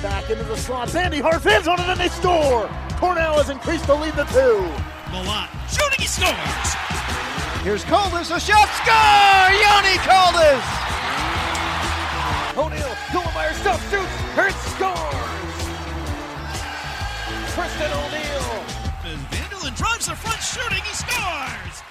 Back into the slot. Sandy Harfins on it and they score. Cornell has increased the lead to 2. Malott shooting, he scores. Here's Coldis, a shot, score! Yanni Coldis! O'Neal, Hillemeyer stops, shoots, Hurts scores! Tristan O'Neal. Vanderland drives the front, shooting, he scores!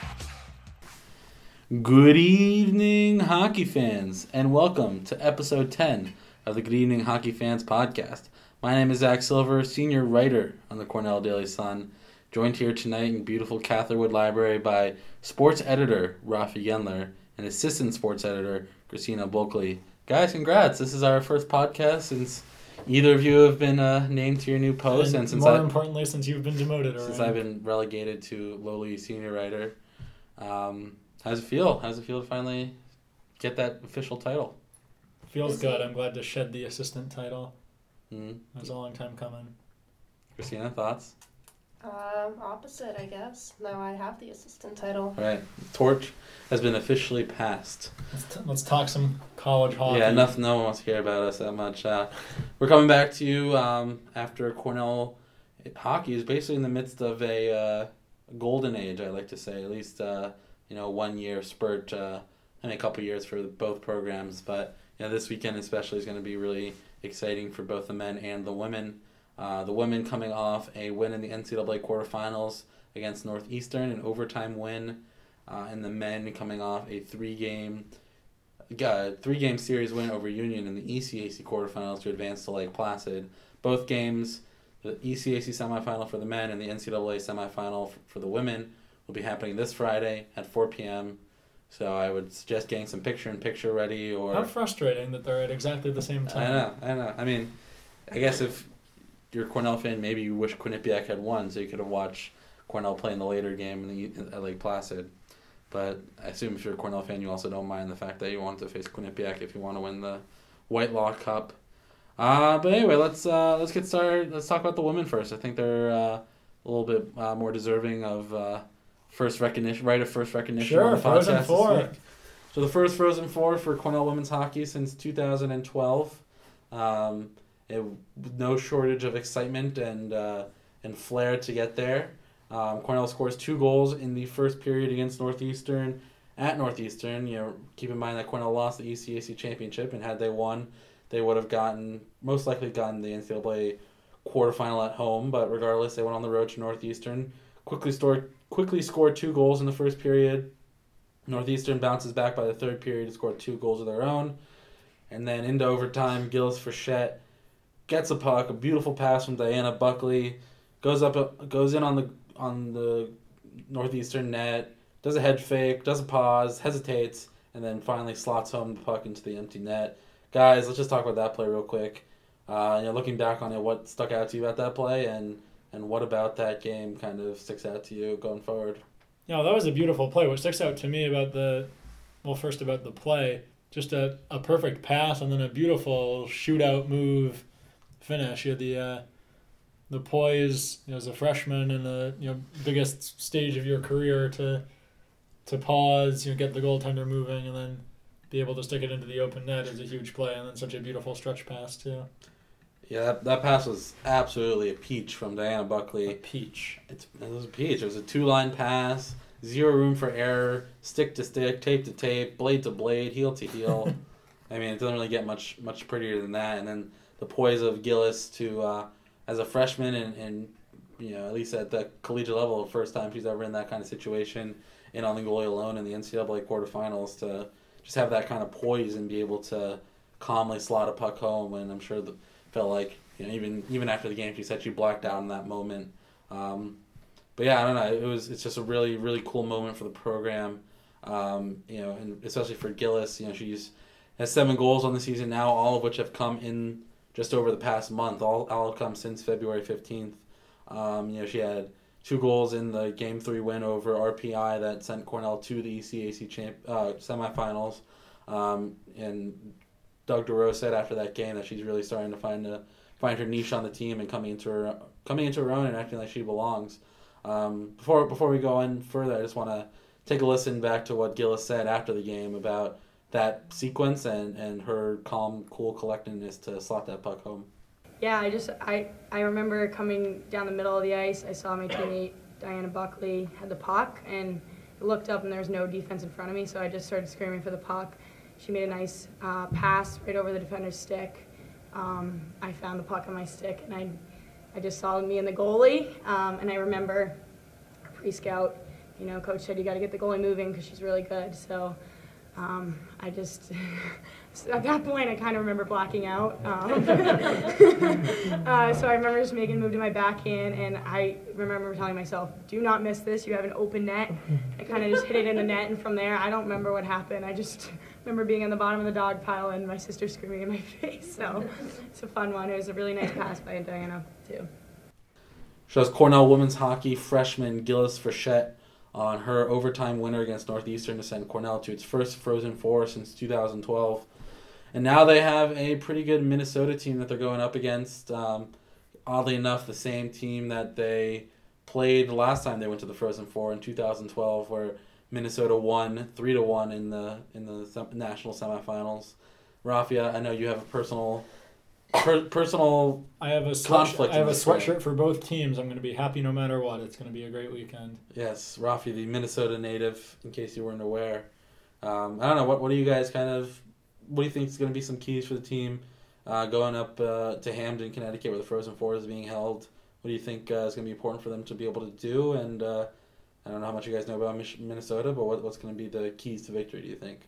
Good evening, hockey fans, and welcome to episode 10 of the Good Evening Hockey Fans podcast. My name is Zach Silver, senior writer on the Cornell Daily Sun, joined here tonight in beautiful Catherwood Library by sports editor Rafi Gendler and assistant sports editor Christina Bulkley. Guys, congrats! This is our first podcast since either of you have been named to your new post, and since importantly, since you've been demoted already. Since I've been relegated to lowly senior writer. How's it feel? How's it feel to finally get that official title? Feels good. I'm glad to shed the assistant title. Mm-hmm. It was a long time coming. Christina, thoughts? Opposite, I guess. Now I have the assistant title. All right. Torch has been officially passed. Let's talk some college hockey. Yeah, enough. No one wants to hear about us that much. We're coming back to you after Cornell hockey is basically in the midst of a golden age, I like to say. At least, 1 year spurt. A couple years for both programs. But this weekend especially is going to be really exciting for both the men and the women. The women coming off a win in the NCAA quarterfinals against Northeastern, an overtime win, and the men coming off a three-game series win over Union in the ECAC quarterfinals to advance to Lake Placid. Both games, the ECAC semifinal for the men and the NCAA semifinal for the women, will be happening this Friday at 4 p.m., so I would suggest getting some picture-in-picture ready. Or how frustrating that they're at exactly the same time. I know. I mean, I guess if you're a Cornell fan, maybe you wish Quinnipiac had won, so you could have watched Cornell play in the later game at Lake Placid. But I assume if you're a Cornell fan, you also don't mind the fact that you want to face Quinnipiac if you want to win the Whitelaw Cup. But anyway, let's get started. Let's talk about the women first. I think they're a little bit more deserving of first recognition on the podcast Frozen Four. this week. So the first Frozen Four for Cornell women's hockey since 2012. No shortage of excitement and flair to get there. Cornell scores 2 goals in the first period against Northeastern at Northeastern. Keep in mind that Cornell lost the ECAC championship, and had they won, they would have most likely gotten the NCAA quarterfinal at home. But regardless, they went on the road to Northeastern. Quickly scored 2 goals in the first period. Northeastern bounces back by the third period to score 2 goals of their own. And then into overtime, Gillis Frechette gets a puck, a beautiful pass from Diana Buckley, goes in on the Northeastern net, does a head fake, does a pause, hesitates, and then finally slots home the puck into the empty net. Guys, let's just talk about that play real quick. Looking back on it, what stuck out to you about that play, and what about that game kind of sticks out to you going forward? That was a beautiful play. What sticks out to me about the play, just a perfect pass and then a beautiful shootout move finish. You had the poise, as a freshman in the biggest stage of your career to pause, get the goaltender moving, and then be able to stick it into the open net is a huge play, and then such a beautiful stretch pass too. Yeah, that pass was absolutely a peach from Diana Buckley. A peach. It was a peach. It was a 2-line pass, zero room for error, stick to stick, tape to tape, blade to blade, heel to heel. I mean, it doesn't really get much prettier than that. And then the poise of Gillis to, as a freshman and at least at the collegiate level, the first time she's ever in that kind of situation, in on the goalie alone in the NCAA quarterfinals, to just have that kind of poise and be able to calmly slot a puck home. And I'm sure felt like, even after the game, she said she blacked out in that moment. But yeah, I don't know. It's just a really, really cool moment for the program. And especially for Gillis, she's has 7 goals on the season now, all of which have come in just over the past month. All have come since February 15th. She had 2 goals in the Game 3 win over RPI that sent Cornell to the ECAC semifinals. And Doug DeRose said after that game that she's really starting to find her niche on the team and coming into her own and acting like she belongs. Before we go on further, I just want to take a listen back to what Gillis said after the game about that sequence and her calm, cool collectedness to slot that puck home. Yeah, I remember coming down the middle of the ice. I saw my teammate Diana Buckley had the puck, and I looked up and there was no defense in front of me, so I just started screaming for the puck. She made a nice pass right over the defender's stick. I found the puck on my stick, and I just saw me and the goalie. And I remember pre-scout, coach said you got to get the goalie moving because she's really good. So I just, at that point, I kind of remember blacking out. So I remember just making a move to my backhand, and I remember telling myself, do not miss this. You have an open net. I kind of just hit it in the net, and from there, I don't remember what happened. I just remember being on the bottom of the dog pile and my sister screaming in my face. So it's a fun one. It was a really nice pass by Diana, too. Shows Cornell women's hockey freshman Gillis Frechette on her overtime winner against Northeastern to send Cornell to its first Frozen Four since 2012. And now they have a pretty good Minnesota team that they're going up against. Oddly enough, the same team that they played the last time they went to the Frozen Four in 2012, where Minnesota won 3-1 in the national semifinals. Rafia, I know you have a personal I have a conflict. I have a sweatshirt for both teams. I'm going to be happy no matter what. It's going to be a great weekend. Yes, Rafi, the Minnesota native, in case you weren't aware. I don't know, what do you guys what do you think is going to be some keys for the team going up to Hamden, Connecticut, where the Frozen Four is being held? What do you think is going to be important for them to be able to do? And I don't know how much you guys know about Minnesota, but what's going to be the keys to victory, do you think?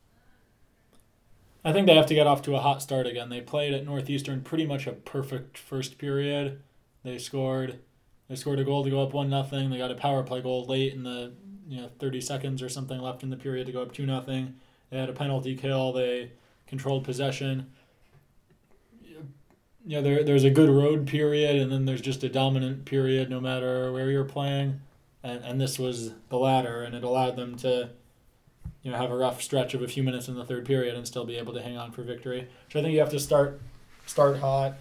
I think they have to get off to a hot start again. They played at Northeastern pretty much a perfect first period. They scored a goal to go up 1-0. They got a power play goal late in the 30 seconds or something left in the period to go up 2-0. They had a penalty kill. They controlled possession. There's a good road period, and then there's just a dominant period no matter where you're playing. And this was the latter, and it allowed them to have a rough stretch of a few minutes in the third period and still be able to hang on for victory. So I think you have to start hot.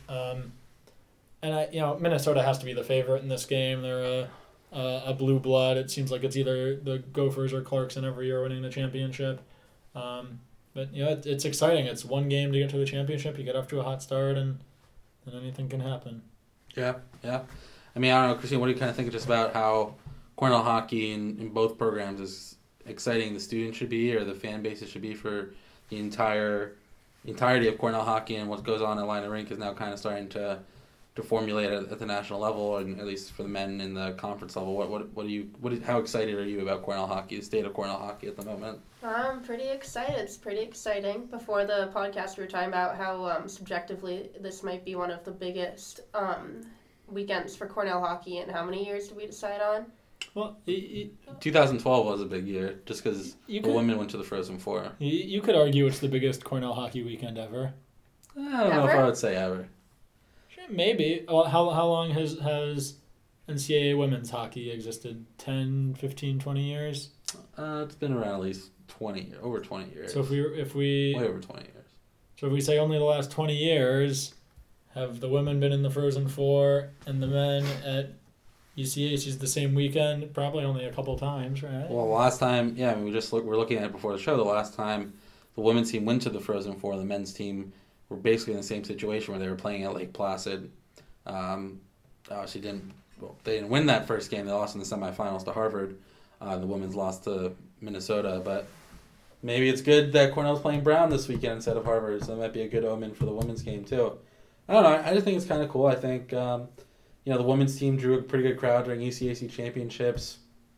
And Minnesota has to be the favorite in this game. They're a blue blood. It seems like it's either the Gophers or Clarkson every year winning the championship. But it's exciting. It's one game to get to the championship. You get off to a hot start, and anything can happen. Yeah. I mean, I don't know, Christine, what do you kind of think just about how Cornell hockey in both programs is exciting the students should be, or the fan bases should be, for the entirety of Cornell hockey, and what goes on at Line and Rink is now kind of starting to formulate at the national level, and at least for the men in the conference level. How excited are you about Cornell hockey, the state of Cornell hockey at the moment? I'm pretty excited. It's pretty exciting. Before the podcast, we were talking about how subjectively this might be one of the biggest weekends for Cornell hockey. And how many years did we decide on? Well, 2012 was a big year, just because the women went to the Frozen Four. You could argue it's the biggest Cornell hockey weekend ever. I don't know if I would say ever. Maybe. Well, how long has NCAA women's hockey existed? 10, 15, 20 years? It's been around at least over 20 years. So if we way over 20 years. So if we say only the last 20 years, have the women been in the Frozen Four and the men at UCH is the same weekend? Probably only a couple times, right? Well, last time, yeah, I mean, we're looking at it before the show. The last time the women's team went to the Frozen Four, the men's team were basically in the same situation where they were playing at Lake Placid. Obviously they didn't win that first game. They lost in the semifinals to Harvard. The women's lost to Minnesota, but maybe it's good that Cornell's playing Brown this weekend instead of Harvard, so that might be a good omen for the women's game too. I don't know. I just think it's kind of cool. I think the women's team drew a pretty good crowd during ECAC championships.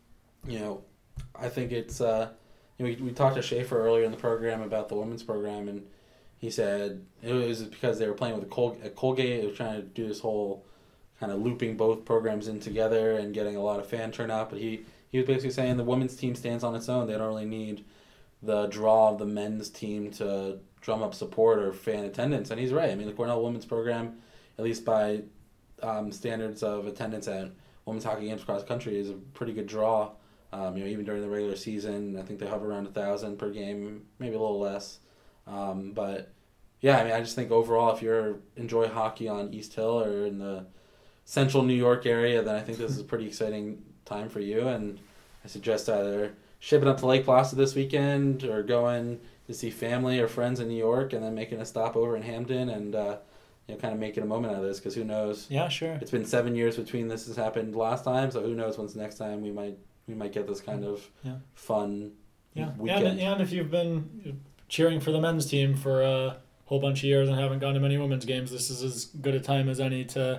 I think it's we talked to Schaefer earlier in the program about the women's program, and he said it was because they were playing with Colgate. They were trying to do this whole kind of looping both programs in together and getting a lot of fan turnout. But he was basically saying the women's team stands on its own. They don't really need the draw of the men's team to drum up support or fan attendance. And he's right. I mean, the Cornell women's program, at least by standards of attendance at women's hockey games across the country, is a pretty good draw. Even during the regular season, I think they hover around 1,000 per game, maybe a little less. But yeah, I mean, I just think overall, if you enjoy hockey on East Hill or in the central New York area, then I think this is a pretty exciting time for you. And I suggest either shipping up to Lake Placid this weekend or going to see family or friends in New York and then making a stop over in Hamden and kind of making a moment out of this, because who knows? Yeah, sure. It's been 7 years between this has happened last time, so who knows when's the next time we might get this kind of fun weekend. And if you've been cheering for the men's team for a whole bunch of years and haven't gone to many women's games, this is as good a time as any to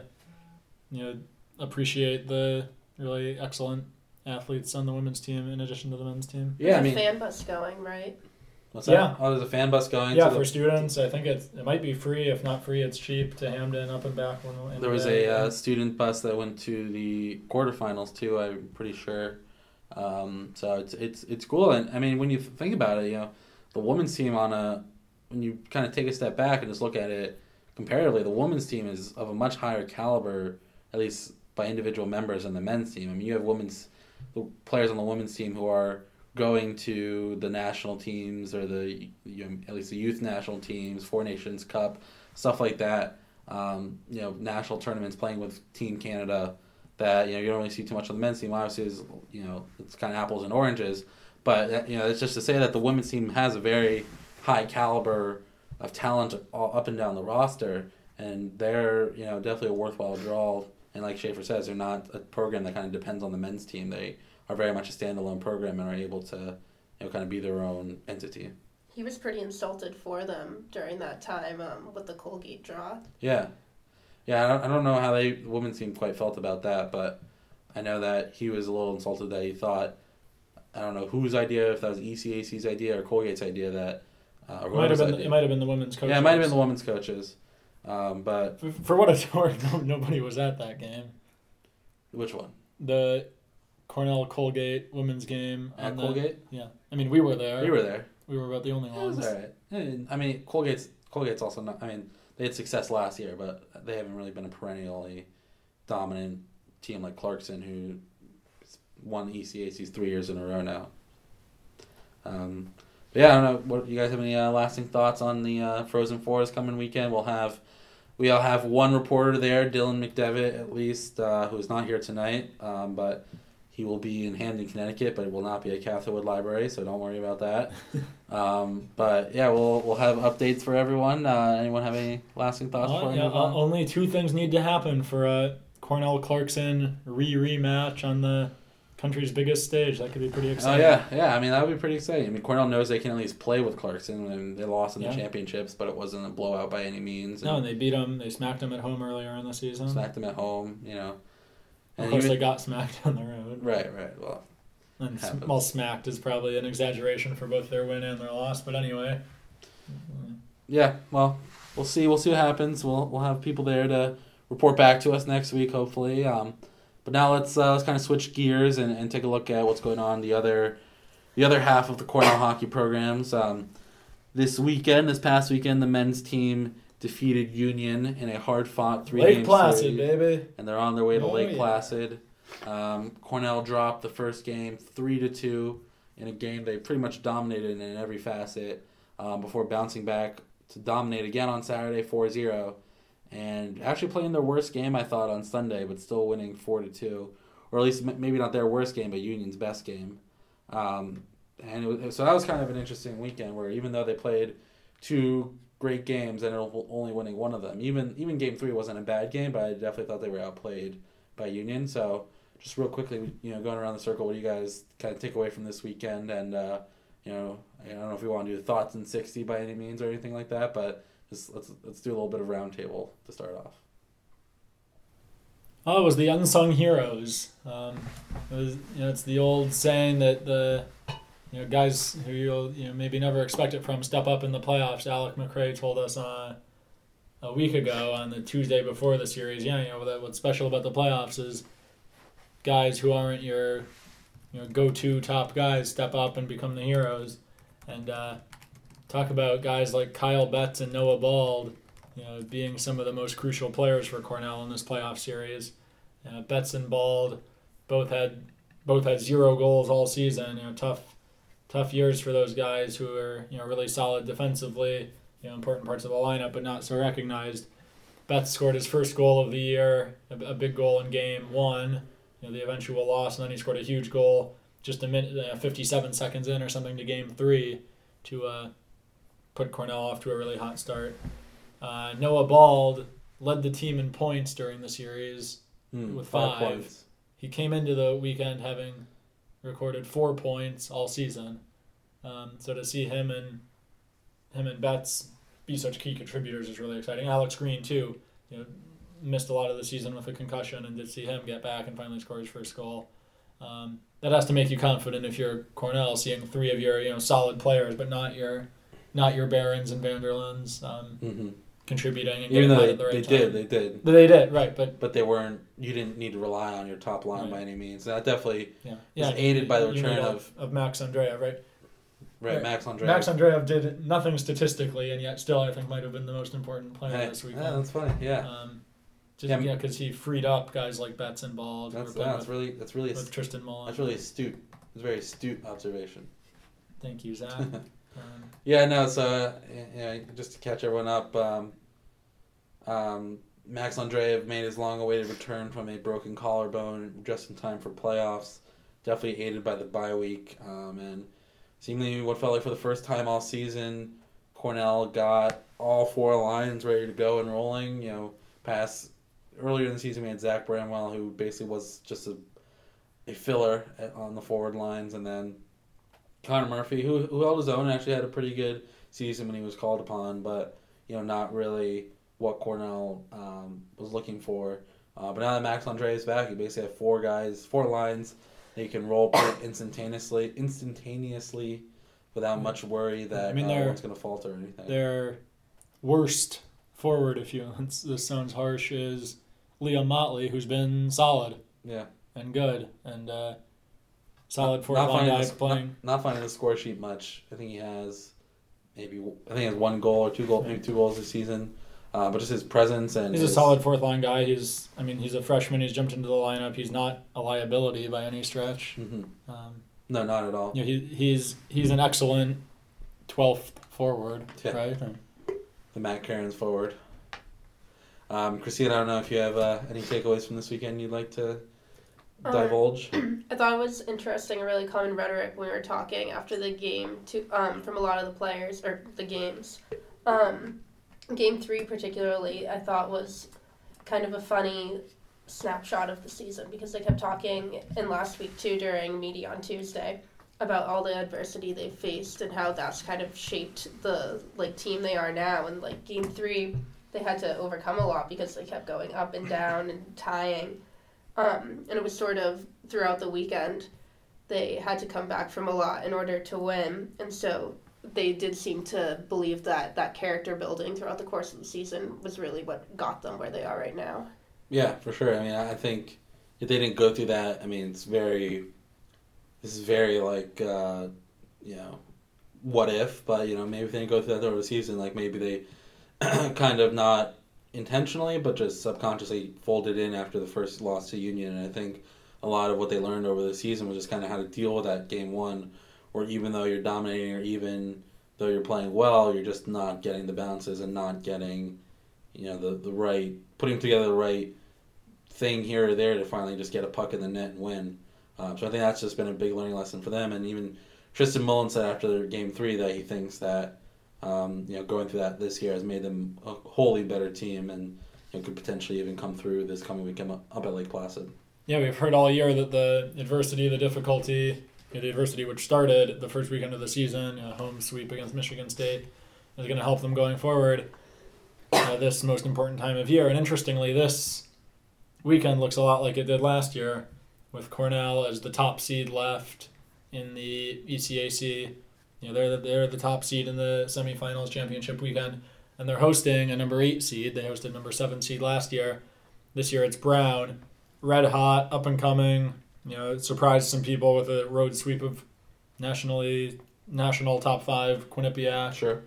appreciate the really excellent athletes on the women's team in addition to the men's team. Yeah, There's a fan bus going, right? What's that? Yeah. Oh, there's a fan bus going. Yeah, for students. I think it might be free. If not free, it's cheap to Hamden up and back. There was a student bus that went to the quarterfinals too, I'm pretty sure. So it's cool. And I mean, when you think about it, the women's team when you kind of take a step back and just look at it comparatively, the women's team is of a much higher caliber, at least by individual members, than the men's team. I mean, you have the players on the women's team who are going to the national teams or at least the youth national teams, Four Nations Cup, stuff like that. National tournaments, playing with Team Canada, that you don't really see too much on the men's team. Obviously, it's kind of apples and oranges, but it's just to say that the women's team has a very high caliber of talent all up and down the roster, and they're definitely a worthwhile draw. And like Schaefer says, they're not a program that kind of depends on the men's team. They are very much a standalone program and are able to kind of be their own entity. He was pretty insulted for them during that time with the Colgate draw. Yeah. I don't know how the women's team quite felt about that, but I know that he was a little insulted that he thought, I don't know whose idea, if that was ECAC's idea or Colgate's idea, that it might have been the women's coaches. Yeah, it might have been the women's coaches. But for what it's worth, nobody was at that game. Which one? The Cornell Colgate women's game. At Colgate? Yeah. I mean, we were there. We were there. We were about the only ones. It was all right. And, I mean, Colgate's also not. I mean, they had success last year, but they haven't really been a perennially dominant team like Clarkson, who won the ECACs 3 years in a row now. But yeah, I don't know. What you guys have any lasting thoughts on the Frozen Four this coming weekend? We all have one reporter there, Dylan McDevitt, at least, who is not here tonight, but he will be in Hamden, Connecticut, but it will not be at Catherwood Library, so don't worry about that. But yeah, we'll have updates for everyone. Anyone have any lasting thoughts before we move on? Only two things need to happen for a Cornell Clarkson rematch on the country's biggest stage. That could be pretty exciting. Oh yeah. I mean, that would be pretty exciting. I mean, Cornell knows they can at least play with Clarkson, and they lost in the championships, but it wasn't a blowout by any means. No, and they beat them. They smacked them at home earlier in the season. Smacked them at home, And of course, they got smacked on the road. Right. Well, and smacked is probably an exaggeration for both their win and their loss. But anyway. Yeah. Well, we'll see. We'll see what happens. We'll have people there to report back to us next week, hopefully. But now let's kind of switch gears and take a look at what's going on the other half of the Cornell hockey programs. This past weekend, the men's team defeated Union in a hard-fought 3-game Lake Placid, series, baby. and they're on their way to Lake Placid. Cornell dropped the first game 3-2 in a game they pretty much dominated in every facet before bouncing back to dominate again on Saturday 4-0. And actually playing their worst game, I thought, on Sunday, but still winning 4-2, or at least maybe not their worst game, but Union's best game. So that was kind of an interesting weekend, where even though they played two great games and only winning one of them, even Game 3 wasn't a bad game, but I definitely thought they were outplayed by Union. So just real quickly, going around the circle, what do you guys kind of take away from this weekend? And I don't know if we want to do the thoughts in 60 by any means or anything like that, but let's do a little bit of roundtable to start off. Oh, it was the unsung heroes. It's the old saying that the guys who you'll maybe never expect it from step up in the playoffs. Alec McRae told us a week ago on the Tuesday before the series. What's special about the playoffs is guys who aren't your go-to top guys step up and become the heroes. And talk about guys like Kyle Betts and Noah Bald, being some of the most crucial players for Cornell in this playoff series. Betts and Bald both had 0 goals all season. Tough years for those guys who are really solid defensively. Important parts of the lineup, but not so recognized. Betts scored his first goal of the year, a big goal in Game 1, the eventual loss, and then he scored a huge goal just 57 seconds in or something to Game 3 to put Cornell off to a really hot start. Noah Bald led the team in points during the series with 5 5. points. He came into the weekend having recorded 4 points all season. So to see him and Betts be such key contributors is really exciting. Alex Green too, missed a lot of the season with a concussion, and to see him get back and finally score his first goal. That has to make you confident if you're Cornell, seeing 3 of your solid players, but not your Barons and Vanderlands contributing and Even getting though right at the right time. they did, They did, right, but they weren't. You didn't need to rely on your top line by any means. That definitely was aided by the return of Max Andreev, right? Right, Max Andreev. Max Andreev did nothing statistically, and yet still I think might have been the most important player this weekend. Yeah, that's funny. Yeah. Because he freed up guys like Betts and Ball. That's really with Tristan Mullen. That's really astute. It's a very astute observation. Thank you, Zach. So just to catch everyone up, Max Andreev made his long-awaited return from a broken collarbone just in time for playoffs. Definitely aided by the bye week, and seemingly what felt like for the first time all season, Cornell got all 4 lines ready to go and rolling. Past earlier in the season we had Zach Bramwell, who basically was just a filler on the forward lines, and then Connor Murphy, who held his own and actually had a pretty good season when he was called upon, but not really what Cornell was looking for. But now that Max Andreev is back, you basically have 4 lines that you can roll instantaneously without much worry that one's going to falter or anything. Their worst forward, if this sounds harsh, is Liam Motley, who's been solid. Yeah. And good. And solid fourth line guy playing. Not finding the score sheet much. I think he has 1 goal or 2 goals, maybe 2 goals this season. But just his presence and he's a solid fourth line guy. He's a freshman. He's jumped into the lineup. He's not a liability by any stretch. Mm-hmm. No, not at all. He's an excellent 12th forward, right? The Matt Cairns forward. Christine, I don't know if you have any takeaways from this weekend you'd like to divulge. I thought it was interesting, a really common rhetoric when we were talking after the game from a lot of the players, or the games. Game 3 particularly, I thought was kind of a funny snapshot of the season, because they kept talking, and last week too during media on Tuesday, about all the adversity they faced and how that's kind of shaped the team they are now. And Game 3, they had to overcome a lot because they kept going up and down and tying. And it was sort of throughout the weekend they had to come back from a lot in order to win, and so they did seem to believe that character building throughout the course of the season was really what got them where they are right now. Yeah, for sure. I think if they didn't go through that, this is very what if, but maybe if they didn't go through that over the season, maybe they kind of not intentionally, but just subconsciously folded in after the first loss to Union. And I think a lot of what they learned over the season was just kind of how to deal with that game 1, where even though you're dominating or even though you're playing well, you're just not getting the bounces and not getting, the right, putting together the right thing here or there to finally just get a puck in the net and win. So I think that's just been a big learning lesson for them. And even Tristan Mullen said after Game 3 that he thinks that going through that this year has made them a wholly better team, and could potentially even come through this coming weekend up at Lake Placid. Yeah, we've heard all year that the adversity, the difficulty, the adversity which started the first weekend of the season, home sweep against Michigan State, is going to help them going forward this most important time of year. And interestingly, this weekend looks a lot like it did last year, with Cornell as the top seed left in the ECAC. They're the top seed in the semifinals championship weekend, and they're hosting a number 8 seed. They hosted number 7 seed last year. This year it's Brown, red hot, up and coming. It surprised some people with a road sweep of national top 5 Quinnipiac. Sure.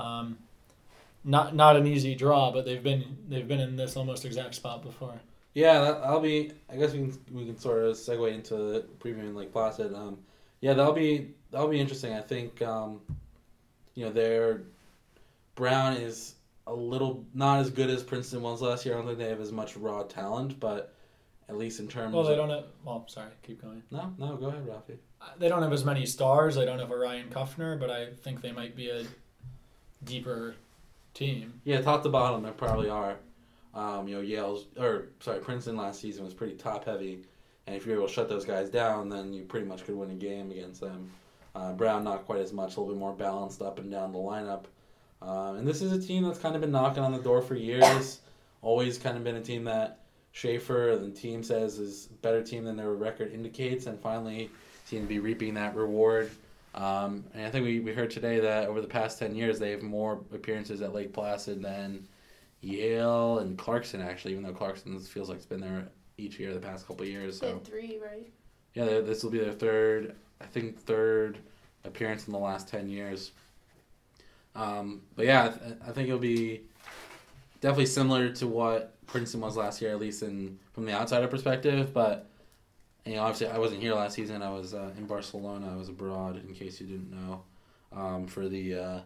Not an easy draw, but they've been in this almost exact spot before. Yeah, I guess we can sort of segue into previewing Lake Placid. That'll be interesting. I think their Brown is a little not as good as Princeton was last year. I don't think they have as much raw talent, but at least in terms they don't have... Well, sorry, keep going. No, go ahead, Rafi. They don't have as many stars. They don't have a Ryan Kuffner, but I think they might be a deeper team. Yeah, top to bottom, they probably are. Princeton last season was pretty top heavy, and if you're able to shut those guys down, then you pretty much could win a game against them. Brown not quite as much, a little bit more balanced up and down the lineup. And this is a team that's kind of been knocking on the door for years. Always kind of been a team that Schaefer, the team says, is a better team than their record indicates, and finally seem to be reaping that reward. And I think we heard today that over the past 10 years, they have more appearances at Lake Placid than Yale and Clarkson, actually, even though Clarkson feels like it's been there each year the past couple of years. They had 3, right? Yeah, this will be their third appearance in the last 10 years. But yeah, I think it'll be definitely similar to what Princeton was last year, at least from the outsider perspective. But obviously I wasn't here last season. I was in Barcelona. I was abroad, in case you didn't know, for the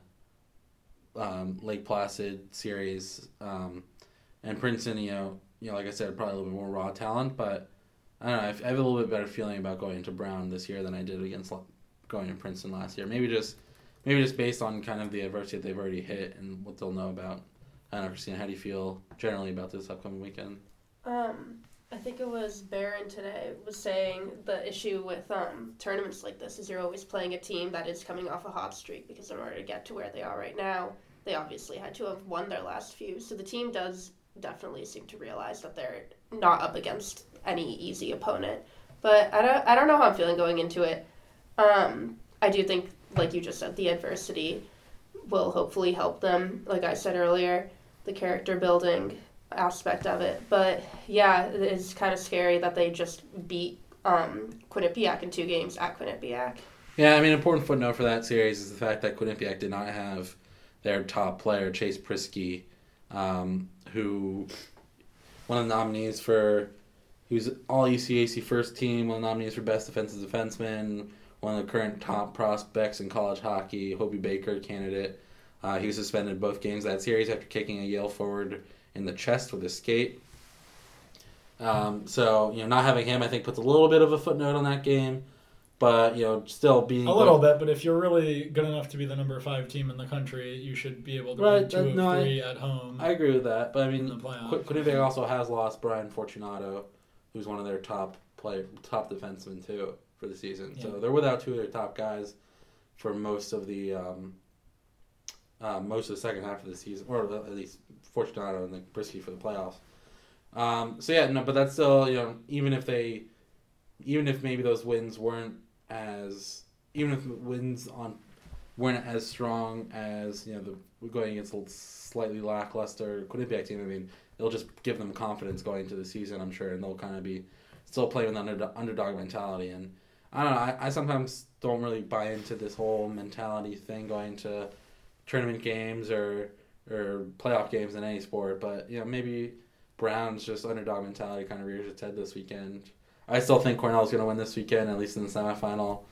Lake Placid series. And Princeton, like I said, probably a little bit more raw talent, but I don't know. I have a little bit better feeling about going to Brown this year than I did against going to Princeton last year. Maybe just based on kind of the adversity that they've already hit and what they'll know about. I don't know, Christina, how do you feel generally about this upcoming weekend? I think it was Barron today was saying the issue with tournaments like this is you're always playing a team that is coming off a hot streak, because in order to get to where they are right now, they obviously had to have won their last few. So the team does definitely seem to realize that they're not up against any easy opponent. But I don't know how I'm feeling going into it. I do think, like you just said, the adversity will hopefully help them. Like I said earlier, the character building aspect of it. But yeah, it's kind of scary that they just beat Quinnipiac in 2 games at Quinnipiac. Yeah, I mean, important footnote for that series is the fact that Quinnipiac did not have their top player, Chase Prisky, who one of the nominees he was all ECAC first team, one of the nominees for best defensive defenseman, one of the current top prospects in college hockey, Hobie Baker candidate. He was suspended both games of that series after kicking a Yale forward in the chest with his skate. So, not having him, I think, puts a little bit of a footnote on that game. But, still being... A little bit, but if you're really good enough to be the number 5 team in the country, you should be able to win 2 of 3 at home. I agree with that. But, I mean, Quinnipiac also has lost Brian Fortunato, who's one of their top defensemen, too, for the season. Yeah. So they're without 2 of their top guys for most of the second half of the season, or at least Fortunato and Prisky for the playoffs. But that's still, even if maybe those wins weren't as strong as we're going against a slightly lackluster Quinnipiac team. I mean, it'll just give them confidence going into the season, I'm sure, and they'll kind of be still playing with the underdog mentality. And I don't know, I sometimes don't really buy into this whole mentality thing going to tournament games or playoff games in any sport, but maybe Brown's just underdog mentality kind of rears its head this weekend. I still think Cornell's going to win this weekend, at least in the semifinal.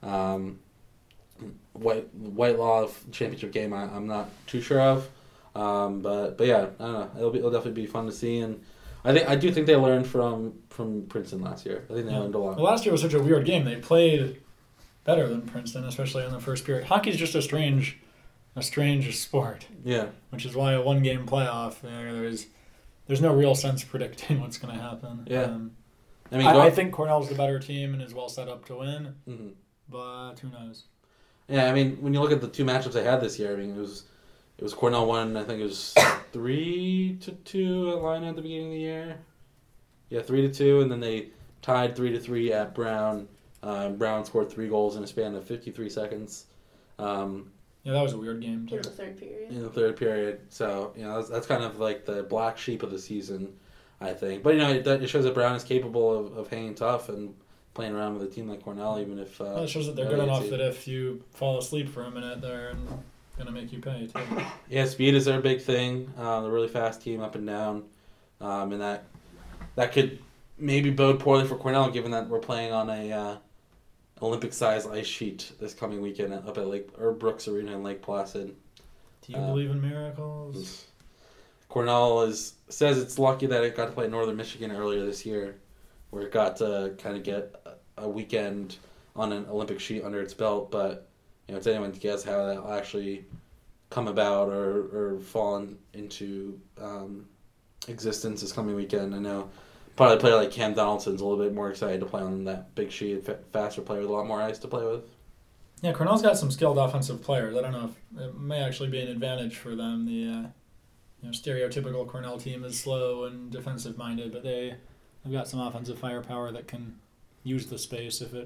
White Law championship game, I'm not too sure of, but yeah, I don't know. It'll definitely be fun to see, and I do think they learned from Princeton last year. I think they learned a lot. Well, last year was such a weird game. They played better than Princeton, especially in the first period. Hockey's just a strange sport. Yeah. Which is why a 1-game playoff, there's no real sense predicting what's going to happen. Yeah. I think Cornell's the better team and is well set up to win, but who knows? Yeah, I mean, when you look at the 2 matchups they had this year, I mean, it was Cornell won, I think it was 3-2 at Atlanta at the beginning of the year. Yeah, 3-2, and then they tied 3-3 at Brown. Brown scored 3 goals in a span of 53 seconds. Yeah, that was a weird game, too. In the third period. So, that's kind of like the black sheep of the season, I think. But, it shows that Brown is capable of hanging tough and playing around with a team like Cornell, even if... it shows that they're good enough that if you fall asleep for a minute, they're going to make you pay, too. Yeah, speed is their big thing. They're a really fast team up and down. And that could maybe bode poorly for Cornell, given that we're playing on a... Olympic-sized ice sheet this coming weekend up at Brooks Arena in Lake Placid. Do you believe in miracles? Cornell says it's lucky that it got to play Northern Michigan earlier this year, where it got to kind of get a weekend on an Olympic sheet under its belt. But it's anyone's guess how that will actually come about or fall into existence this coming weekend. I know probably a player like Cam Donaldson's a little bit more excited to play on that big sheet, faster player with a lot more ice to play with. Yeah, Cornell's got some skilled offensive players. I don't know if it may actually be an advantage for them. The stereotypical Cornell team is slow and defensive minded, but they've got some offensive firepower that can use the space if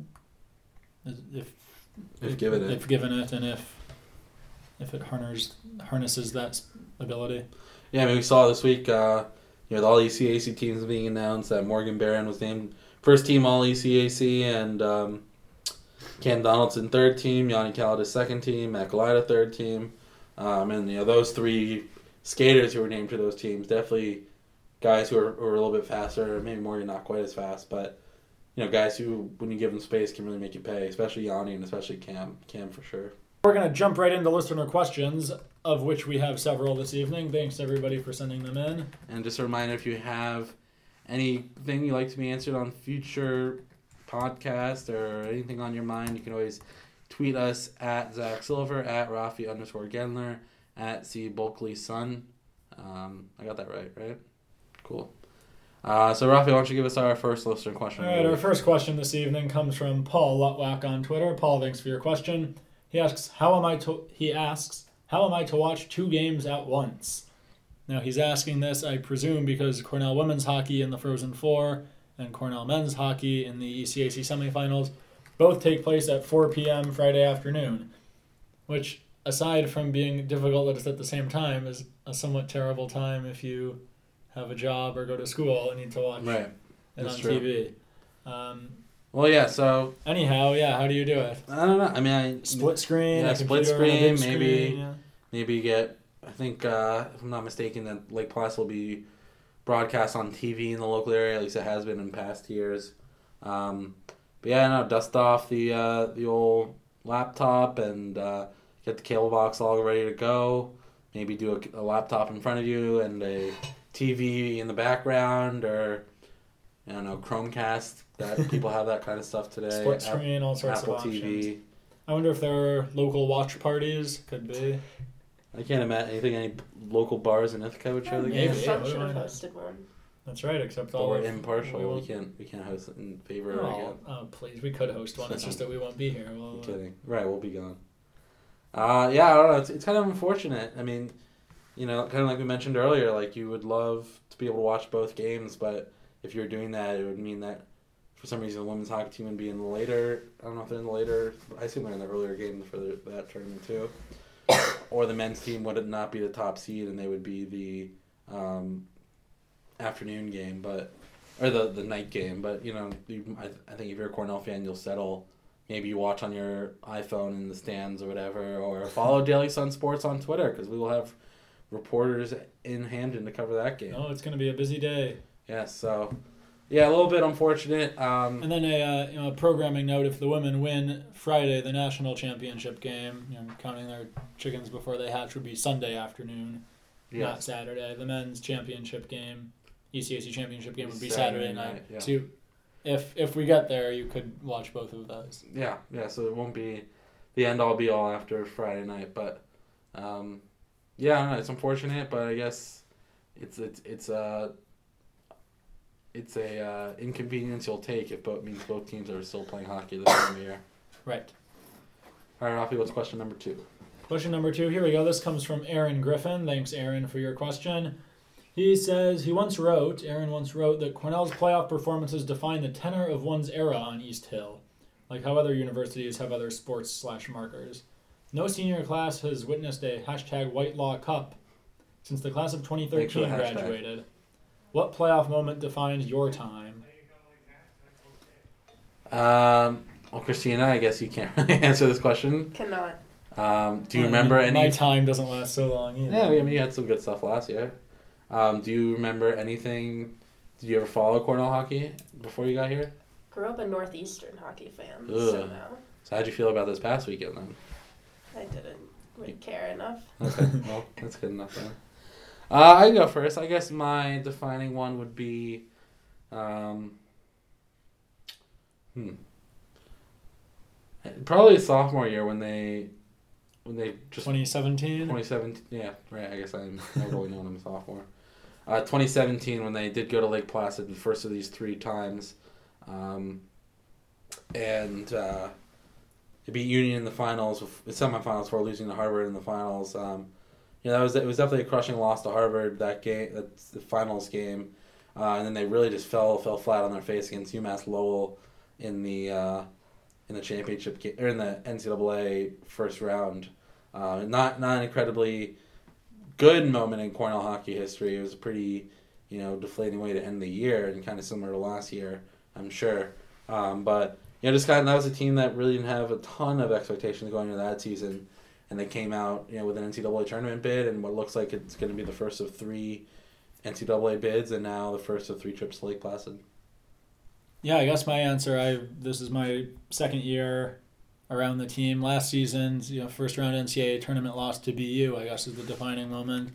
given it, and if it harnesses that ability. Yeah, I mean, we saw this week, with all ECAC teams being announced, that Morgan Barron was named first team All ECAC, and Cam Donaldson third team, Yanni Caldas second team, Matt Galida third team, and those three skaters who were named to those teams, definitely guys who are a little bit faster, maybe Morgan not quite as fast, but guys who, when you give them space, can really make you pay, especially Yanni and especially Cam for sure. We're going to jump right into listener questions, of which we have several this evening. Thanks, everybody, for sending them in. And just a reminder, if you have anything you'd like to be answered on future podcasts or anything on your mind, you can always tweet us at Zach Silver, at Rafi_Gendler, at C. Bulkley Sun. I got that right? Cool. So, Rafi, why don't you give us our first listener question? All right, our first question this evening comes from Paul Lutwack on Twitter. Paul, thanks for your question. He asks, how am I to watch two games at once? Now, he's asking this, I presume, because Cornell women's hockey in the Frozen Four and Cornell men's hockey in the ECAC semifinals both take place at 4 p.m. Friday afternoon, which, aside from being difficult that it's at the same time, is a somewhat terrible time if you have a job or go to school and need to watch it on TV. Well, yeah, so... Anyhow, how do you do it? I don't know. I mean, split screen, split screen, maybe maybe get... I think, if I'm not mistaken, that Lake Placid will be broadcast on TV in the local area, at least it has been in past years. But dust off the old laptop and get the cable box all ready to go. Maybe do a laptop in front of you and a TV in the background, or I don't know, Chromecast. That people have that kind of stuff today. Split screen, all sorts Apple of options. TV. I wonder if there are local watch parties. Could be. I can't imagine any local bars in Ithaca would show the game. Maybe some should have hosted one. That's right, except all or impartial. We can't host it in favor again. Oh, please, we could host one. It's just that we won't be here. I'm kidding. Right, we'll be gone. I don't know. It's kind of unfortunate. I mean, kind of like we mentioned earlier, like you would love to be able to watch both games, but if you're doing that, it would mean that for some reason the women's hockey team would be in the later. I don't know if they're in the later. I assume they're in the earlier games for that tournament too. Or the men's team would not be the top seed, and they would be the afternoon game, or the night game. But I think if you're a Cornell fan, you'll settle. Maybe you watch on your iPhone in the stands or whatever, or follow Daily Sun Sports on Twitter, because we will have reporters in Hamden to cover that game. Oh, it's going to be a busy day. Yeah, so a little bit unfortunate. And then a programming note: if the women win Friday, the national championship game, counting their chickens before they hatch, would be Sunday afternoon, not Saturday. The men's championship game, ECAC championship game, would be Saturday night. Yeah. So if we get there, you could watch both of those. Yeah. So it won't be the end all be all after Friday night, but I don't know. It's unfortunate, but I guess it's a inconvenience you'll take if means both teams are still playing hockey this time of year. Right. All right, Rafi, what's question number 2? Question number 2, here we go. This comes from Aaron Griffin. Thanks, Aaron, for your question. He says Aaron once wrote that Cornell's playoff performances define the tenor of one's era on East Hill, like how other universities have other sports/markers. No senior class has witnessed a #Whitelaw Cup since the class of 2013 graduated. What playoff moment defined your time? Well, Christina, I guess you can't really answer this question. Cannot. Do you remember any... My time doesn't last so long either. Yeah, I mean, you had some good stuff last year. Do you remember anything... Did you ever follow Cornell hockey before you got here? Grew up a Northeastern hockey fan, Ugh. so no. So how'd you feel about this past weekend then? I didn't care enough. Okay, well, that's good enough then. I go first. I guess my defining one would be, probably sophomore year when they just 2017. 2017. Yeah, right. I guess I'm really known I'm a sophomore. 2017 when they did go to Lake Placid the first of these 3 times. And they beat Union in the finals, semifinals, before losing to Harvard in the finals. It was definitely a crushing loss to Harvard that game. That's the finals game, and then they really just fell flat on their face against UMass Lowell in the championship game, or in the NCAA first round. Not an incredibly good moment in Cornell hockey history. It was a pretty deflating way to end the year, and kind of similar to last year, I'm sure. But that was a team that really didn't have a ton of expectations going into that season, and they came out with an NCAA tournament bid and what looks like it's going to be the first of 3 NCAA bids, and now the first of 3 trips to Lake Placid. Yeah, I guess my answer. This is my second year around the team. Last season's first round NCAA tournament loss to BU, I guess, is the defining moment.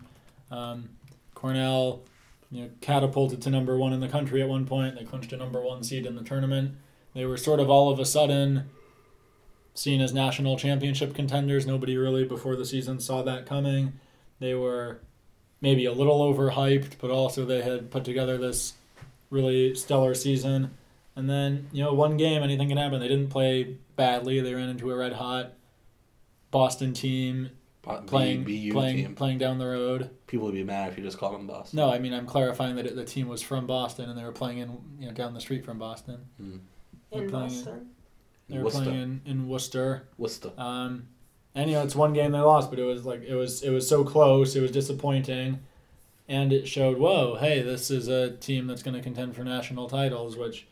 Cornell, catapulted to number 1 in the country at one point. They clinched a number 1 seed in the tournament. They were sort of all of a sudden seen as national championship contenders. Nobody really before the season saw that coming. They were maybe a little overhyped, but also they had put together this really stellar season. And then, one game, anything can happen. They didn't play badly. They ran into a red-hot Boston team playing down the road. People would be mad if you just called them Boston. No, I mean, I'm clarifying that the team was from Boston and they were playing in down the street from Boston. In Boston? They were playing in Worcester. Worcester. And it's one game they lost, but it was so close. It was disappointing, and it showed, whoa, hey, this is a team that's going to contend for national titles, which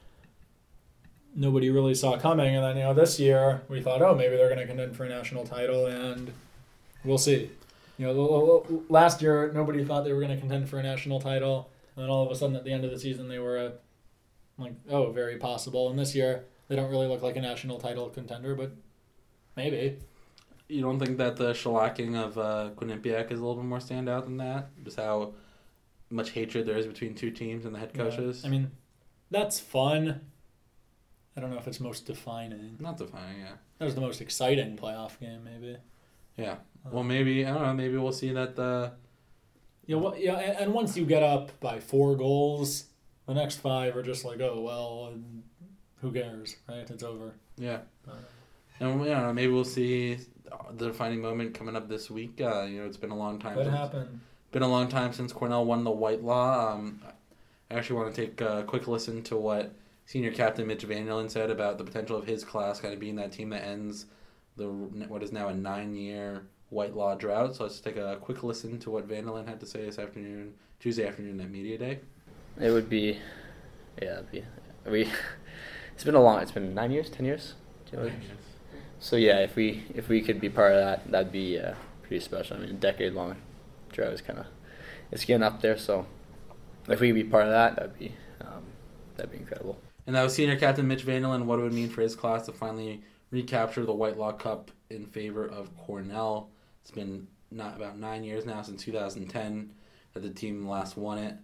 nobody really saw coming. And then this year we thought, oh, maybe they're going to contend for a national title, and we'll see. Last year nobody thought they were going to contend for a national title, and then all of a sudden at the end of the season they were very possible. And this year they don't really look like a national title contender, but maybe. You don't think that the shellacking of Quinnipiac is a little bit more standout than that? Just how much hatred there is between 2 teams and the head coaches? Yeah. I mean, that's fun. I don't know if it's most defining. Not defining, yeah. That was the most exciting playoff game, maybe. Yeah. Well, maybe, I don't know, maybe we'll see that and once you get up by 4 goals, the next 5 are just like, oh, well, who cares, right? It's over. Yeah. And maybe we'll see the defining moment coming up this week. It's been a long time. What happened? Been a long time since Cornell won the White Law. I actually want to take a quick listen to what senior captain Mitch Vanderlyn said about the potential of his class kind of being that team that ends what is now a 9-year White Law drought. So let's take a quick listen to what Vanderlyn had to say this afternoon, Tuesday afternoon at Media Day. It would be, it's been 9 years, 10 years? So yeah, if we could be part of that, that'd be pretty special. I mean, a decade-long drought is it's getting up there. So if we could be part of that, that'd be incredible. And that was senior captain Mitch Vanderlyn. What it would mean for his class to finally recapture the White Law Cup in favor of Cornell. It's been about 9 years now, since 2010 that the team last won it.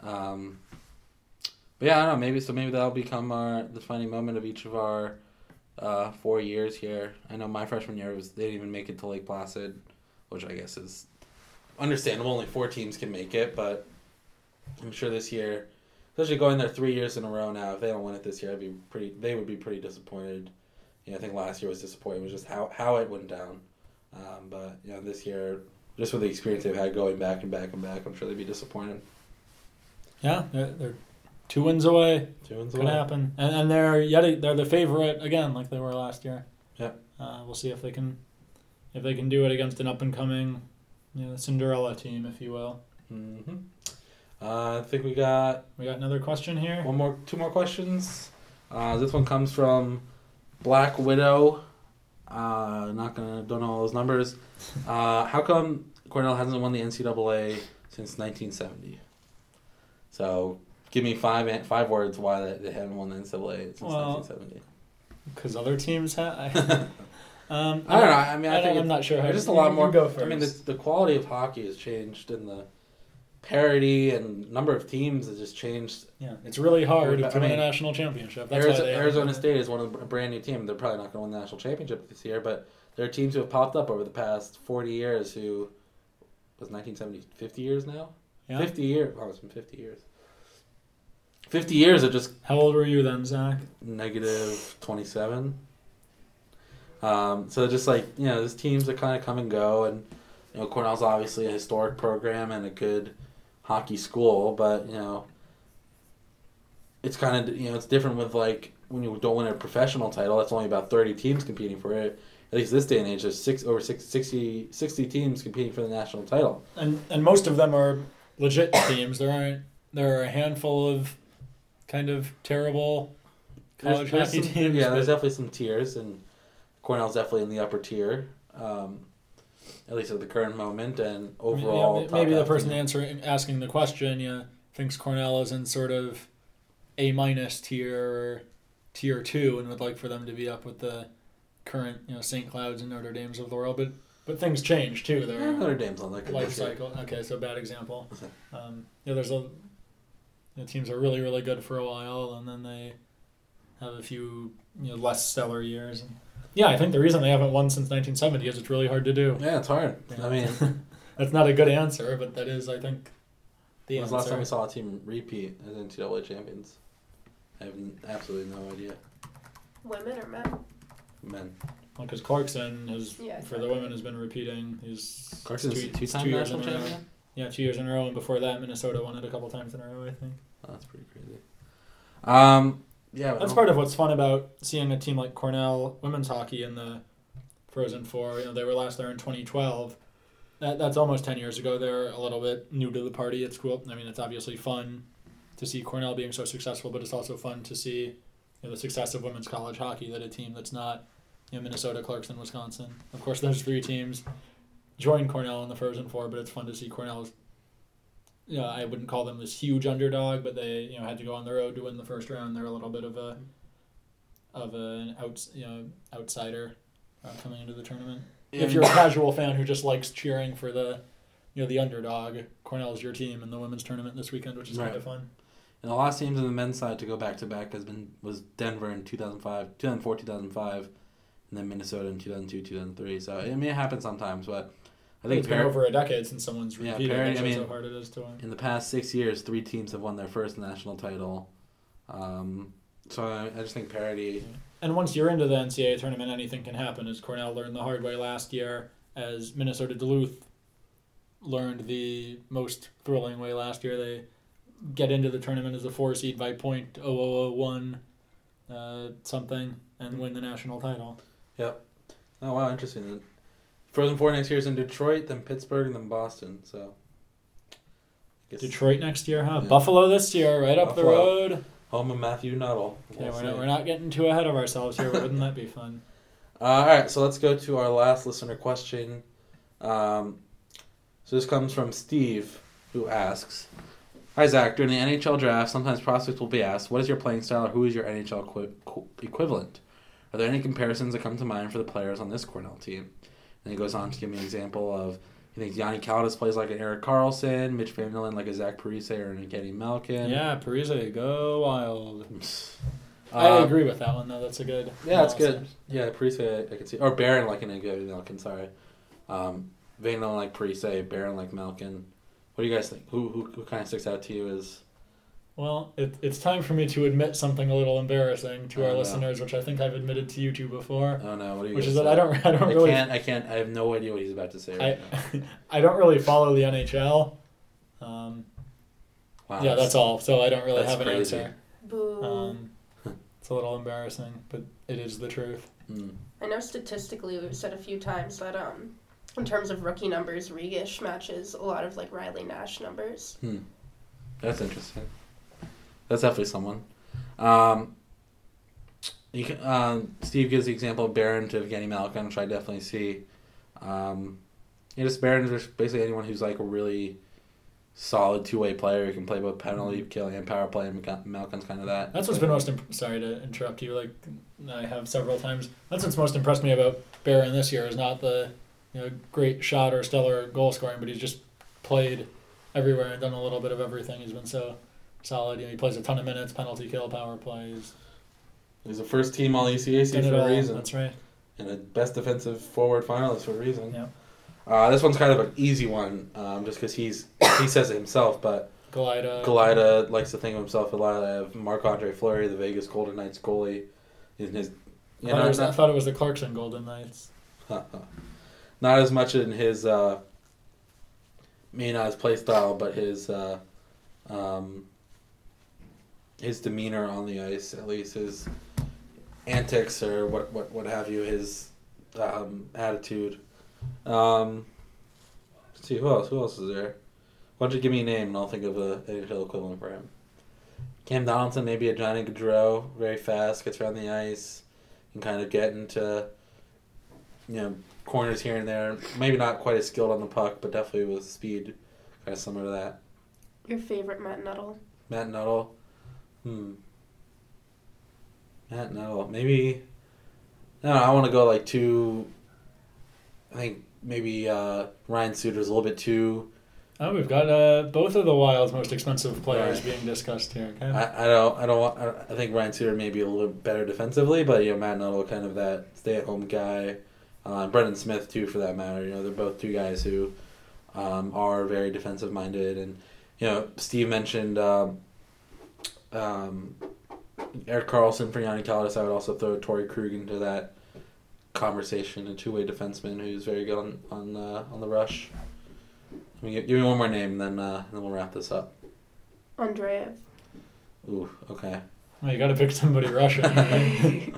But yeah, I don't know. Maybe that'll become our defining moment of each of our 4 years here. I know my freshman year they didn't even make it to Lake Placid, which I guess is understandable. Only 4 teams can make it, but I'm sure this year, especially going there 3 years in a row now, if they don't win it this year, they would be pretty disappointed. I think last year was disappointing. It was just how it went down. But this year, just with the experience they've had going back and back and back, I'm sure they'd be disappointed. Yeah, they're 2 wins away. 2 wins Could away. happen, and they're the favorite again, like they were last year. Yeah. We'll see if they can do it against an up and coming, Cinderella team, if you will. Mm-hmm. I think we got another question here. 2 more questions. This one comes from Black Widow. Don't know all those numbers. How come Cornell hasn't won the NCAA since 1970? So give me 5 words why they haven't won the NCAA since 1970. Because other teams have. I don't know. I mean, I think I'm not sure. There's just a lot more. Go first. I mean, the quality of hockey has changed, and the parity and number of teams has just changed. Yeah, it's really hard to win a national championship. That's Arizona State is a brand new team. They're probably not going to win the national championship this year, but there are teams who have popped up over the past 40 years who was 1970, 50 years now? Yeah. 50 years. Oh, it's been 50 years. 50 years of just How old were you then, Zach? negative 27. So just like, there's teams that kind of come and go, and Cornell's obviously a historic program and a good hockey school, but it's kind of it's different with like when you don't win a professional title. That's only about 30 teams competing for it. At least this day and age, there's over 60 teams competing for the national title. And most of them are legit teams. There are a handful of kind of terrible college hockey teams. Yeah, there's definitely some tiers, and Cornell's definitely in the upper tier, at least at the current moment. And overall, maybe the person asking the question, thinks Cornell is in sort of A- tier or tier 2, and would like for them to be up with the current St. Clouds and Notre Dames of the world, but things change too. Notre Dame's on like life cycle. Okay, so bad example. There's teams are really, really good for a while, and then they have a few less stellar years. Yeah, I think the reason they haven't won since 1970 is it's really hard to do. Yeah, it's hard. Yeah. I mean, that's not a good answer, but that is, I think, the answer. When's the last time we saw a team repeat as NCAA champions? I have absolutely no idea. Women or men? Men. Well, because Clarkson for the women has been repeating. He's Clarkson's two-time national champion? Yeah, 2 years in a row, and before that, Minnesota won it a couple times in a row, I think. Oh, that's pretty crazy. That's part of what's fun about seeing a team like Cornell women's hockey in the Frozen Four. They were last there in 2012. That's almost 10 years ago. They're a little bit new to the party. It's cool. I mean, it's obviously fun to see Cornell being so successful, but it's also fun to see the success of women's college hockey, that a team that's not Minnesota, Clarkson, Wisconsin. Of course, those 3 teams joined Cornell in the Frozen Four, but it's fun to see Cornell's, I wouldn't call them this huge underdog, but they had to go on the road to win the first round. They're a little bit of an outsider coming into the tournament. Yeah. If you're a casual fan who just likes cheering for the the underdog, Cornell is your team in the women's tournament this weekend, which is kind of fun. And the last teams on the men's side to go back to back was Denver in 2004, 2005, and then Minnesota in 2002, 2003. So I mean, it happens sometimes, but I think it's been over a decade since someone's repeated. That's how hard it is to win. In the past 6 years, 3 teams have won their first national title. So I just think parity. And once you're into the NCAA tournament, anything can happen. As Cornell learned the hard way last year, as Minnesota Duluth learned the most thrilling way last year. They get into the tournament as a 4 seed by .0001 something and win the national title. Yep. Oh wow, interesting. Frozen Four next year is in Detroit, then Pittsburgh, and then Boston. So Detroit next year, huh? Yeah. Buffalo this year, right up the road. Home of Matthew Nuttall. Okay, we're not getting too ahead of ourselves here, but wouldn't that be fun? All right, so let's go to our last listener question. So this comes from Steve, who asks, "Hi Zach, during the NHL draft, sometimes prospects will be asked, what is your playing style or who is your NHL equivalent? Are there any comparisons that come to mind for the players on this Cornell team?" And he goes on to give me an example of, he thinks Yanni Caldas plays like an Erik Karlsson, Mitch Vanderlyn like a Zach Parise or an Evgeny Malkin. Yeah, Parise, go wild. I agree with that one, though. That's a good analysis. That's good. Yeah, Parise, I can see. Or Barron like an Evgeny Malkin, sorry. Vanderlyn like Parise, Barron like Malkin. What do you guys think? Who kind of sticks out to you as... Well, it's time for me to admit something a little embarrassing to our listeners, which I think I've admitted to you two before. Oh no, what are you? Which is that I have no idea what he's about to say right now. I don't really follow the NHL. Wow, yeah, that's all. So I don't really have an answer. Boo. It's a little embarrassing, but it is the truth. I know statistically we've said a few times that in terms of rookie numbers, Regish matches a lot of like Riley Nash numbers. That's interesting. That's definitely someone. Steve gives the example of Barron to Evgeny Malkin, which I definitely see. Just Barron is basically anyone who's like a really solid two-way player who can play both penalty kill and power play, and Malkin's kind of that. That's what's been most... sorry to interrupt you. Like I have several times. That's what's most impressed me about Barron this year is not the great shot or stellar goal scoring, but he's just played everywhere and done a little bit of everything. He's been so solid. He plays a ton of minutes, penalty kill, power plays. He's a first team All ECAC for a reason. That's right. And a best defensive forward finalist for a reason. Yeah. This one's kind of an easy one, just because he says it himself, but Galida likes to think of himself a lot of Marc-Andre Fleury, the Vegas Golden Knights goalie. I thought it was the Clarkson Golden Knights. Not as much in his maybe not his play style, but his demeanor on the ice, at least his antics or what have you, his attitude. Let's see, who else is there? Why don't you give me a name and I'll think of a NHL equivalent for him. Cam Donaldson, maybe a Johnny Gaudreau, very fast, gets around the ice, can kind of get into corners here and there. Maybe not quite as skilled on the puck, but definitely with speed, kind of similar to that. Your favorite Matt Nuttall? Matt Nuttall? Matt Nuttall. Maybe... I want to go like two... I think maybe Ryan Suter's a little bit too... Oh, we've got both of the Wild's most expensive players being discussed here. Okay? I think Ryan Suter may be a little bit better defensively, but Matt Nuttall, kind of that stay-at-home guy. Brendan Smith too, for that matter. They're both two guys who are very defensive-minded, and Steve mentioned Erik Karlsson for Yanni Caldas. I would also throw Torrey Krug into that conversation, a two-way defenseman who's very good on the rush. Give me one more name, then we'll wrap this up. Andreev. Ooh, okay. Well, you got to pick somebody Russian. Right?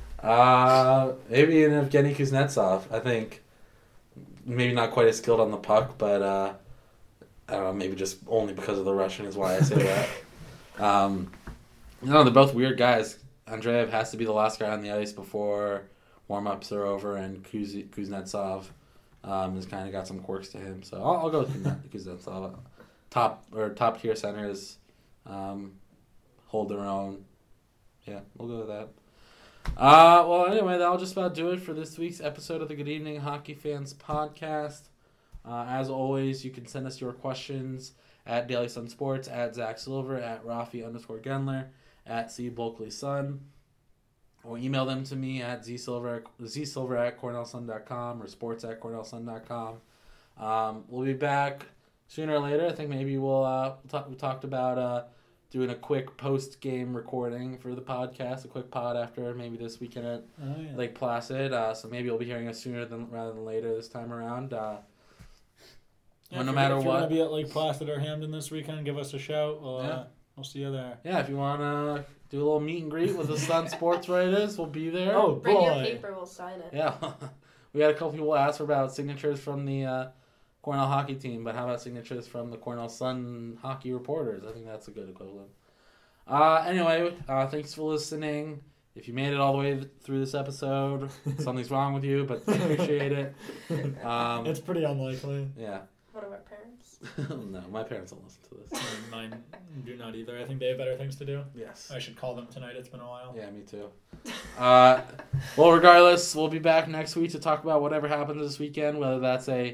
Maybe an Evgeny Kuznetsov. I think maybe not quite as skilled on the puck, but I don't know. Maybe just only because of the Russian is why I say that. They're both weird guys. Andreev has to be the last guy on the ice before warm-ups are over, and Kuznetsov has kind of got some quirks to him, so I'll go with Kuznetsov. Top tier centers hold their own. Yeah, we'll go with that. Well, anyway, that'll just about do it for this week's episode of the Good Evening Hockey Fans podcast. As always, you can send us your questions at Daily Sun Sports, at Zach Silver, at Rafi_Gendler, at C Bulkley Sun. Or email them to me at zsilver@cornellsun.com or sports@cornellsun.com. We'll be back sooner or later. I think maybe we talked about doing a quick post-game recording for the podcast, a quick pod after maybe this weekend at Lake Placid. So maybe you'll be hearing us sooner rather than later this time around. No matter what. If you want to be at Lake Placid or Hamden this weekend, give us a shout. We'll see you there. Yeah, if you want to do a little meet and greet with the Sun Sports writers, we'll be there. Oh, bring boy. your paper, we'll sign it. Yeah. We had a couple people ask for about signatures from the Cornell hockey team, but how about signatures from the Cornell Sun hockey reporters? I think that's a good equivalent. Anyway, thanks for listening. If you made it all the way through this episode, something's wrong with you, but I appreciate it. It's pretty unlikely. Yeah. One of our parents. No, my parents don't listen to this. Mine do not either. I think they have better things to do. Yes. I should call them tonight. It's been a while. Yeah, me too. Well, regardless, we'll be back next week to talk about whatever happens this weekend, whether that's a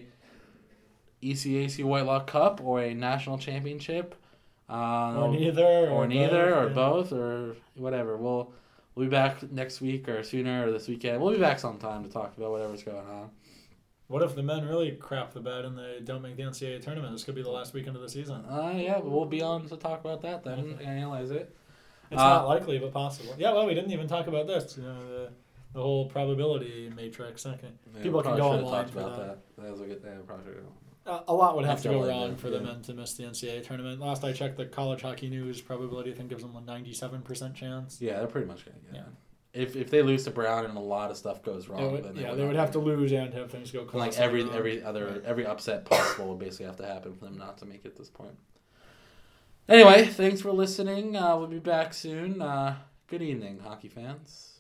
ECAC Whitelock Cup or a national championship. Or neither. Or both, or whatever. We'll be back next week or sooner or this weekend. We'll be back sometime to talk about whatever's going on. What if the men really crap the bed and they don't make the NCAA tournament? This could be the last weekend of the season. Yeah, we'll be on to talk about that then and analyze it. It's not likely, but possible. Yeah, well, we didn't even talk about this. The whole probability matrix. Okay. Yeah, people can go online for about that. That was a good thing. Probably should. A lot would have to go wrong for the men to miss the NCAA tournament. Last I checked, the College Hockey News probability, I think, gives them a 97% chance. Yeah, they're pretty much going to get it. If they lose to Brown and a lot of stuff goes wrong, they would have to lose and have things go close. Like every upset possible would basically have to happen for them not to make it at this point. Anyway, thanks for listening. We'll be back soon. Good evening, hockey fans.